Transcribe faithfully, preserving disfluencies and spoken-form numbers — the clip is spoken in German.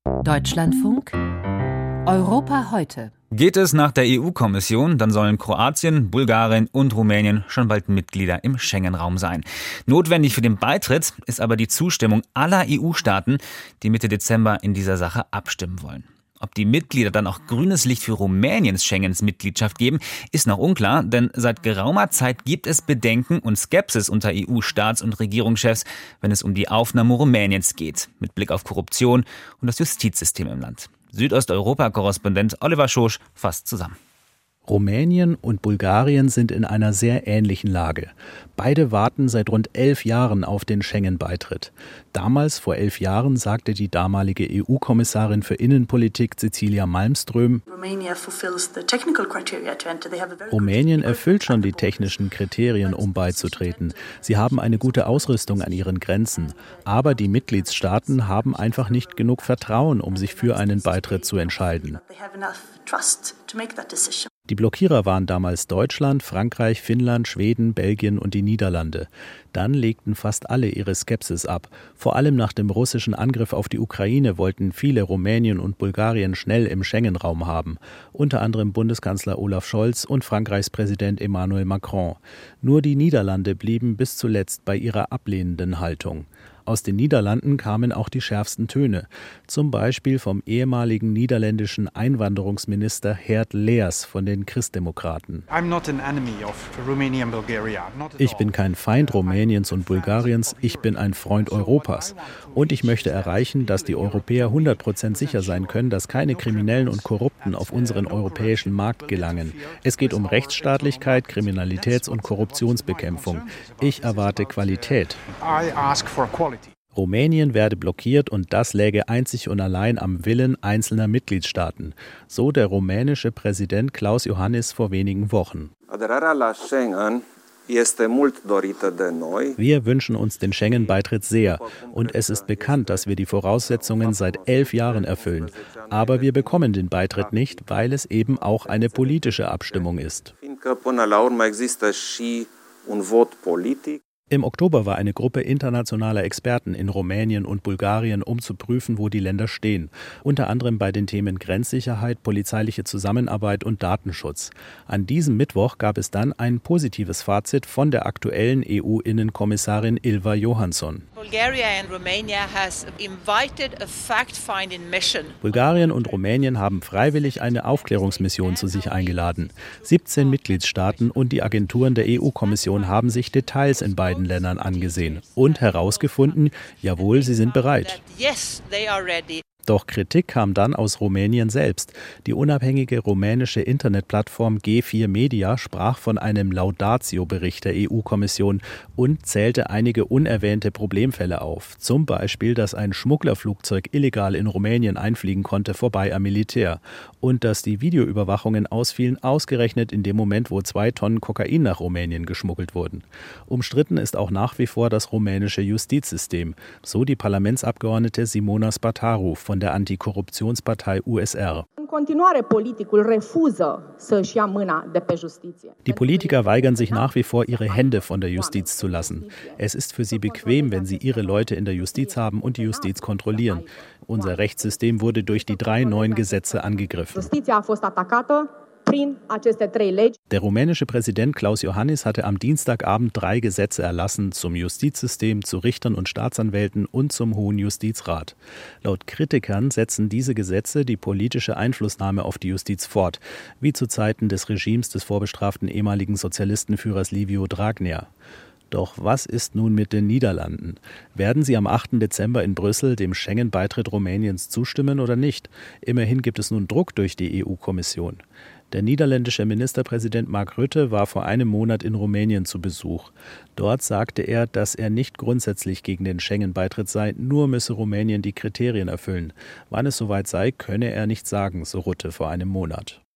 Deutschlandfunk Europa heute. Geht es nach der E U-Kommission, dann sollen Kroatien, Bulgarien und Rumänien schon bald Mitglieder im Schengen-Raum sein. Notwendig für den Beitritt ist aber die Zustimmung aller E U-Staaten, die Mitte Dezember in dieser Sache abstimmen wollen. Ob die Mitglieder dann auch grünes Licht für Rumäniens Schengens-Mitgliedschaft geben, ist noch unklar, denn seit geraumer Zeit gibt es Bedenken und Skepsis unter E U-Staats- und Regierungschefs, wenn es um die Aufnahme Rumäniens geht, mit Blick auf Korruption und das Justizsystem im Land. Südosteuropa-Korrespondent Oliver Schosch fasst zusammen. Rumänien und Bulgarien sind in einer sehr ähnlichen Lage. Beide warten seit rund elf Jahren auf den Schengen-Beitritt. Damals, vor elf Jahren, sagte die damalige E U-Kommissarin für Innenpolitik Cecilia Malmström, Rumänien erfüllt schon die technischen Kriterien, um beizutreten. Sie haben eine gute Ausrüstung an ihren Grenzen. Aber die Mitgliedstaaten haben einfach nicht genug Vertrauen, um sich für einen Beitritt zu entscheiden. Die Blockierer waren damals Deutschland, Frankreich, Finnland, Schweden, Belgien und die Niederlande. Dann legten fast alle ihre Skepsis ab. Vor allem nach dem russischen Angriff auf die Ukraine wollten viele Rumänien und Bulgarien schnell im Schengen-Raum haben. Unter anderem Bundeskanzler Olaf Scholz und Frankreichs Präsident Emmanuel Macron. Nur die Niederlande blieben bis zuletzt bei ihrer ablehnenden Haltung. Aus den Niederlanden kamen auch die schärfsten Töne. Zum Beispiel vom ehemaligen niederländischen Einwanderungsminister Geert Leers von den Christdemokraten. Ich bin kein Feind Rumäniens und Bulgariens, ich bin ein Freund Europas. Und ich möchte erreichen, dass die Europäer hundert Prozent sicher sein können, dass keine Kriminellen und Korrupten auf unseren europäischen Markt gelangen. Es geht um Rechtsstaatlichkeit, Kriminalitäts- und Korruptionsbekämpfung. Ich erwarte Qualität. Rumänien werde blockiert und das läge einzig und allein am Willen einzelner Mitgliedstaaten, so der rumänische Präsident Klaus Iohannis vor wenigen Wochen. Wir wünschen uns den Schengen-Beitritt sehr und es ist bekannt, dass wir die Voraussetzungen seit elf Jahren erfüllen. Aber wir bekommen den Beitritt nicht, weil es eben auch eine politische Abstimmung ist. Im Oktober war eine Gruppe internationaler Experten in Rumänien und Bulgarien, um zu prüfen, wo die Länder stehen. Unter anderem bei den Themen Grenzsicherheit, polizeiliche Zusammenarbeit und Datenschutz. An diesem Mittwoch gab es dann ein positives Fazit von der aktuellen E U-Innenkommissarin Ylva Johansson. Bulgarien und Rumänien haben freiwillig eine Aufklärungsmission zu sich eingeladen. siebzehn Mitgliedstaaten und die Agenturen der E U-Kommission haben sich Details in beiden Ländern angesehen und herausgefunden, jawohl, sie sind bereit. Doch Kritik kam dann aus Rumänien selbst. Die unabhängige rumänische Internetplattform G vier Media sprach von einem Laudatio-Bericht der E U-Kommission und zählte einige unerwähnte Problemfälle auf. Zum Beispiel, dass ein Schmugglerflugzeug illegal in Rumänien einfliegen konnte, vorbei am Militär. Und dass die Videoüberwachungen ausfielen, ausgerechnet in dem Moment, wo zwei Tonnen Kokain nach Rumänien geschmuggelt wurden. Umstritten ist auch nach wie vor das rumänische Justizsystem. So die Parlamentsabgeordnete Simona Spataru von der Antikorruptionspartei U S R. Die Politiker weigern sich nach wie vor, ihre Hände von der Justiz zu lassen. Es ist für sie bequem, wenn sie ihre Leute in der Justiz haben und die Justiz kontrollieren. Unser Rechtssystem wurde durch die drei neuen Gesetze angegriffen. Der rumänische Präsident Klaus Iohannis hatte am Dienstagabend drei Gesetze erlassen zum Justizsystem, zu Richtern und Staatsanwälten und zum Hohen Justizrat. Laut Kritikern setzen diese Gesetze die politische Einflussnahme auf die Justiz fort, wie zu Zeiten des Regimes des vorbestraften ehemaligen Sozialistenführers Liviu Dragnea. Doch was ist nun mit den Niederlanden? Werden sie am achten Dezember in Brüssel dem Schengen-Beitritt Rumäniens zustimmen oder nicht? Immerhin gibt es nun Druck durch die E U-Kommission. Der niederländische Ministerpräsident Mark Rutte war vor einem Monat in Rumänien zu Besuch. Dort sagte er, dass er nicht grundsätzlich gegen den Schengen-Beitritt sei, nur müsse Rumänien die Kriterien erfüllen. Wann es soweit sei, könne er nicht sagen, so Rutte vor einem Monat.